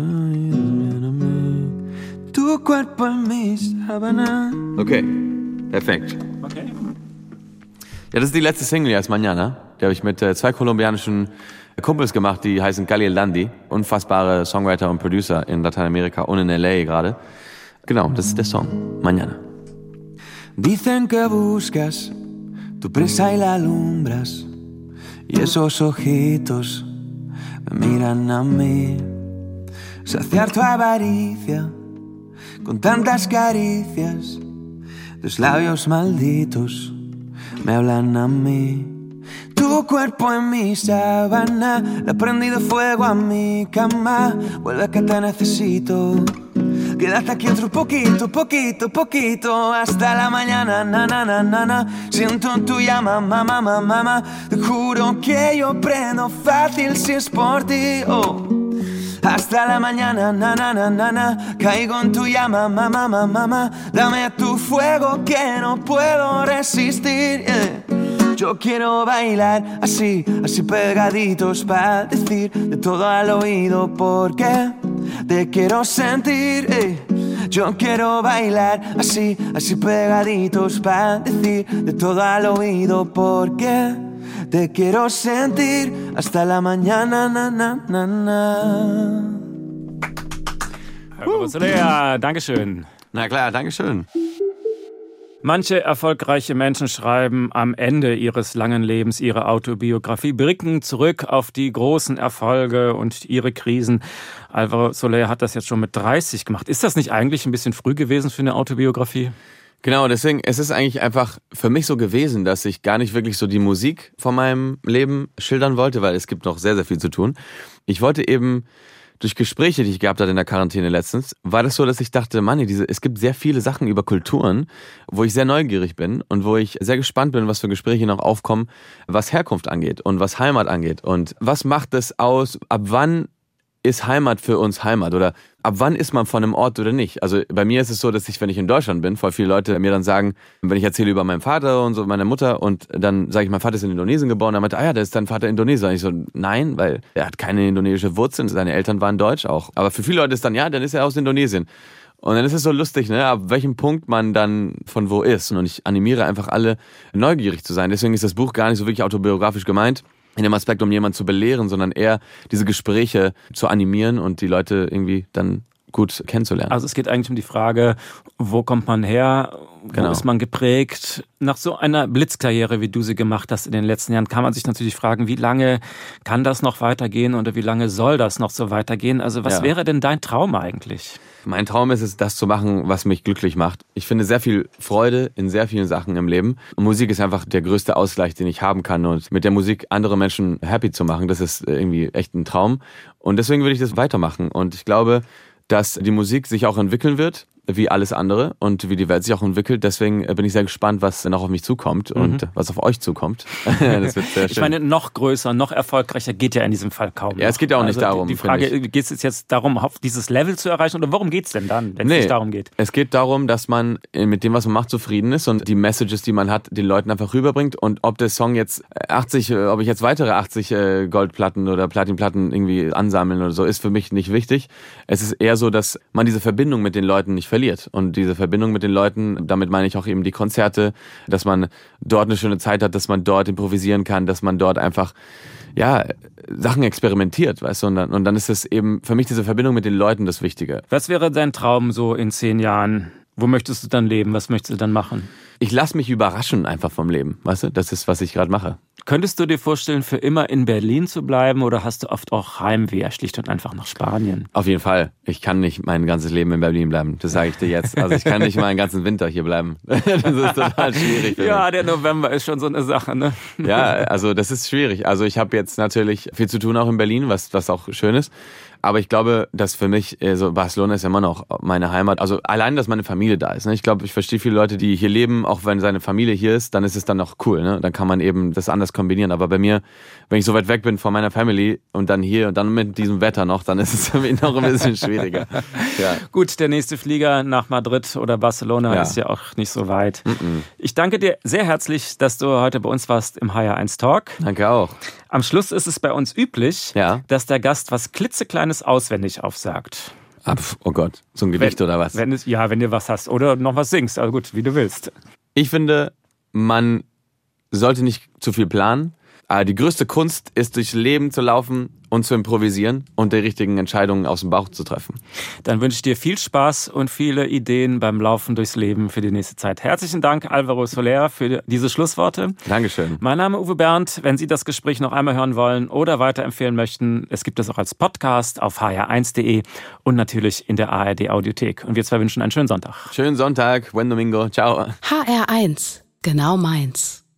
tu cuerpo en mis sábanas. Okay, perfekt. Okay. Ja, das ist die letzte Single, ja, ist Mañana. Die habe ich mit 2 kolumbianischen Kumpels gemacht, die heißen Cali El Dandy. Unfassbare Songwriter und Producer in Lateinamerika und in L.A. gerade. Genau, das ist der Song, Mañana. Dicen que buscas tu presa y la alumbras, y esos ojitos me miran a mí. Saciar tu avaricia con tantas caricias, tus labios malditos me hablan a mí. Tu cuerpo en mi sábana, le he prendido fuego a mi cama. Vuelve que te necesito. Quédate aquí otro poquito, poquito, poquito, hasta la mañana, na, na, na, na, na. Siento tu llama, mamá, mamá, mamá. Te juro que yo prendo fácil si es por ti, oh. Hasta la mañana, na, na, na, na, na. Caigo en tu llama, mamá, mamá, mamá. Dame tu fuego que no puedo resistir, yeah. Yo quiero bailar así, así pegaditos para decir de todo al oído porque te quiero sentir, Yo quiero bailar así, así pegaditos para decir de todo al oído porque te quiero sentir hasta la mañana, na, na, na, na. Alvaro Soler, Dankeschön. Na klar, Dankeschön. Manche erfolgreiche Menschen schreiben am Ende ihres langen Lebens ihre Autobiografie, blicken zurück auf die großen Erfolge und ihre Krisen. Alvaro Soler hat das jetzt schon mit 30 gemacht. Ist das nicht eigentlich ein bisschen früh gewesen für eine Autobiografie? Genau, deswegen, es ist eigentlich einfach für mich so gewesen, dass ich gar nicht wirklich so die Musik von meinem Leben schildern wollte, weil es gibt noch sehr, sehr viel zu tun. Ich wollte eben durch Gespräche, die ich gehabt hatte in der Quarantäne letztens, war das so, dass ich dachte, Mann, es gibt sehr viele Sachen über Kulturen, wo ich sehr neugierig bin und wo ich sehr gespannt bin, was für Gespräche noch aufkommen, was Herkunft angeht und was Heimat angeht. Und was macht es aus, ab wann ist Heimat für uns Heimat oder ab wann ist man von einem Ort oder nicht? Also bei mir ist es so, dass ich, wenn ich in Deutschland bin, voll viele Leute mir dann sagen, wenn ich erzähle über meinen Vater und so, meine Mutter und dann sage ich, mein Vater ist in Indonesien geboren, dann meinte, ja, da ist dein Vater Indonesier. Und ich so, nein, weil er hat keine indonesische Wurzeln, seine Eltern waren deutsch auch. Aber für viele Leute ist dann, ja, dann ist er aus Indonesien. Und dann ist es so lustig, ne, ab welchem Punkt man dann von wo ist. Und ich animiere einfach alle, neugierig zu sein. Deswegen ist das Buch gar nicht so wirklich autobiografisch gemeint, in dem Aspekt, um jemanden zu belehren, sondern eher diese Gespräche zu animieren und die Leute irgendwie dann gut kennenzulernen. Also es geht eigentlich um die Frage, wo kommt man her, wo ist man geprägt? Nach so einer Blitzkarriere, wie du sie gemacht hast in den letzten Jahren, kann man sich natürlich fragen, wie lange kann das noch weitergehen oder wie lange soll das noch so weitergehen? Also was wäre denn dein Traum eigentlich? Mein Traum ist es, das zu machen, was mich glücklich macht. Ich finde sehr viel Freude in sehr vielen Sachen im Leben. Und Musik ist einfach der größte Ausgleich, den ich haben kann. Und mit der Musik andere Menschen happy zu machen, das ist irgendwie echt ein Traum. Und deswegen würde ich das weitermachen. Und ich glaube, dass die Musik sich auch entwickeln wird, wie alles andere und wie die Welt sich auch entwickelt. Deswegen bin ich sehr gespannt, was noch auf mich zukommt und was auf euch zukommt. Das wird sehr schön. Ich meine, noch größer, noch erfolgreicher geht ja in diesem Fall kaum. Ja, es geht ja auch nicht darum. Die Frage, geht es jetzt darum, dieses Level zu erreichen oder worum geht es denn dann, wenn es nicht darum geht? Es geht darum, dass man mit dem, was man macht, zufrieden ist und die Messages, die man hat, den Leuten einfach rüberbringt. Und ob der Song jetzt ob ich jetzt weitere 80 Goldplatten oder Platinplatten irgendwie ansammeln oder so, ist für mich nicht wichtig. Es ist eher so, dass man diese Verbindung mit den Leuten nicht verliert. Und diese Verbindung mit den Leuten, damit meine ich auch eben die Konzerte, dass man dort eine schöne Zeit hat, dass man dort improvisieren kann, dass man dort einfach Sachen experimentiert, weißt du, und dann ist es eben für mich diese Verbindung mit den Leuten das Wichtige. Was wäre dein Traum so in 10 Jahren? Wo möchtest du dann leben? Was möchtest du dann machen? Ich lasse mich überraschen einfach vom Leben, weißt du? Das ist, was ich gerade mache. Könntest du dir vorstellen, für immer in Berlin zu bleiben oder hast du oft auch Heimweh, schlicht und einfach nach Spanien? Auf jeden Fall. Ich kann nicht mein ganzes Leben in Berlin bleiben. Das sage ich dir jetzt. Also ich kann nicht meinen ganzen Winter hier bleiben. Das ist total schwierig für mich. Ja, der November ist schon so eine Sache, ne? Ja, also das ist schwierig. Also ich habe jetzt natürlich viel zu tun auch in Berlin, was auch schön ist. Aber ich glaube, dass für mich, also Barcelona ist ja immer noch meine Heimat. Also allein, dass meine Familie da ist. Ne? Ich glaube, ich verstehe viele Leute, die hier leben, auch wenn seine Familie hier ist, dann ist es dann noch cool. Ne? Dann kann man eben das anders kombinieren. Aber bei mir, wenn ich so weit weg bin von meiner Family und dann hier und dann mit diesem Wetter noch, dann ist es für mich noch ein bisschen schwieriger. Ja. Gut, der nächste Flieger nach Madrid oder Barcelona ist ja auch nicht so weit. Ich danke dir sehr herzlich, dass du heute bei uns warst im HR1 Talk. Danke auch. Am Schluss ist es bei uns üblich, dass der Gast was klitzekleines auswendig aufsagt. Oh Gott, so ein Gedicht oder was? Wenn du was hast oder noch was singst. Also gut, wie du willst. Ich finde, man sollte nicht zu viel planen. Aber die größte Kunst ist, durchs Leben zu laufen und zu improvisieren und die richtigen Entscheidungen aus dem Bauch zu treffen. Dann wünsche ich dir viel Spaß und viele Ideen beim Laufen durchs Leben für die nächste Zeit. Herzlichen Dank, Álvaro Soler, für diese Schlussworte. Dankeschön. Mein Name ist Uwe Bernd. Wenn Sie das Gespräch noch einmal hören wollen oder weiterempfehlen möchten, es gibt es auch als Podcast auf hr1.de und natürlich in der ARD-Audiothek. Und wir zwei wünschen einen schönen Sonntag. Schönen Sonntag, buen domingo, ciao. HR1, genau meins.